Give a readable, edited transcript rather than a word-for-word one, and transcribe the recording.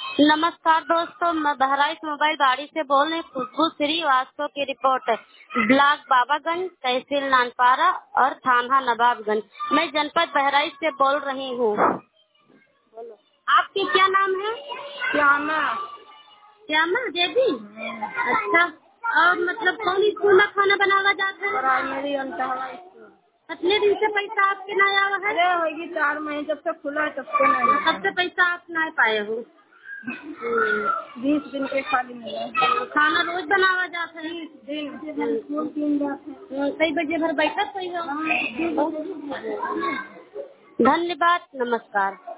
नमस्कार दोस्तों, मैं बहराइच मोबाइल बाड़ी से बोल रही हूँ। खुशबू श्रीवास्तव की रिपोर्ट है। ब्लॉक बाबागंज, तहसील नानपारा और थाना नवाबगंज। मैं जनपद बहराइच से बोल रही हूँ। आपके क्या नाम है? श्यामा। श्यामा देवी। अच्छा, और मतलब कौन स्कूल में खाना बनावा जाता है? प्राइमरी अंतः स्कूल। कितने दिन से पैसा आपके नहीं आया है? अरे होगी 4 महीने, जब से खुला है तब से नहीं। तब से पैसा आप नहीं पाए हो? 20 दिन के खाली मिला। खाना रोज बनावा जाता है? दिन स्कूल 3 जाते हैं। कई बजे भर बैठक हुई हो? धन्यवाद, नमस्कार।